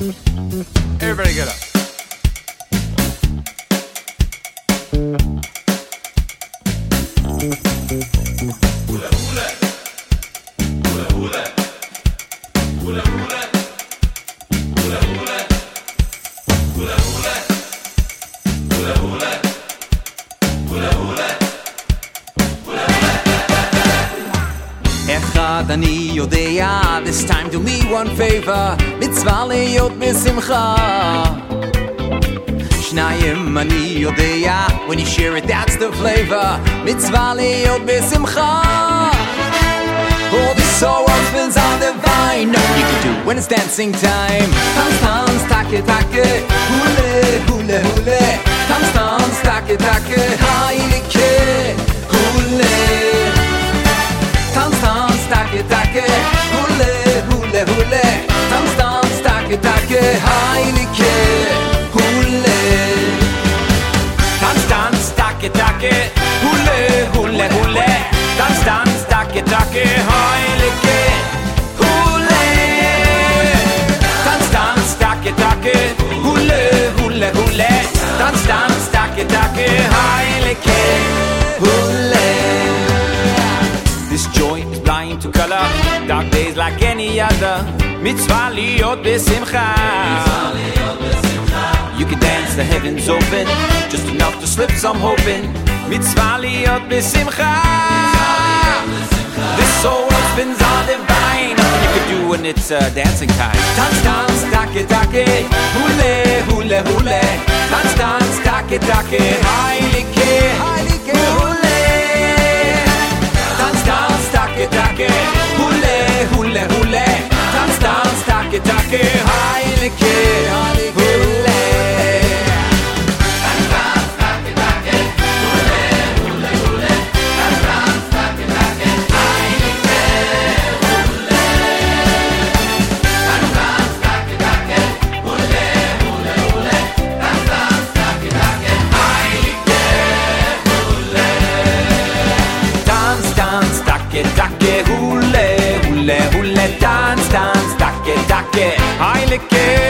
Everybody get up. Hula hula. Hula hula. Hula hula. Hula hula. Hula hula. Hula hula. Hula hula. Echad ani yodea, this time do me one favor, mitzvah leyot b'simcha. Shnayim ani yodea, when you share it that's the flavor, mitzvah leyot b'simcha. All the soul spins on the vine, nothing you can do when it's dancing time. Tans tans, take take, hule hule hule. Tans tans, take take, hailike, hule. Tans tans, take take, hule hule hule. Tans tans, take take, hailike, hule. Tans tans, take take, hule hule hule. Tans tans, take take, hailike, hule. Tans tans, take take, hule hule hule. Tans tans, take take, hailike, hule. This joy is blind to color, dark days like any other. Mitzvah liyot b'simcha. You can dance, the heavens open, just enough to slip some hope in. Mitzvah liyot b'simcha. This whole world spins on the vine, nothing you can do when it's dancing time. Dance, dance, take, take, hule, hule, hule. Dance, dance, take, take, hailike, hailike, hule. Dance, dance, take, take, hule, hule, hule. Dance, dance, take, take, hailike, hailike, hule. Dance, dance, take, take, hailike.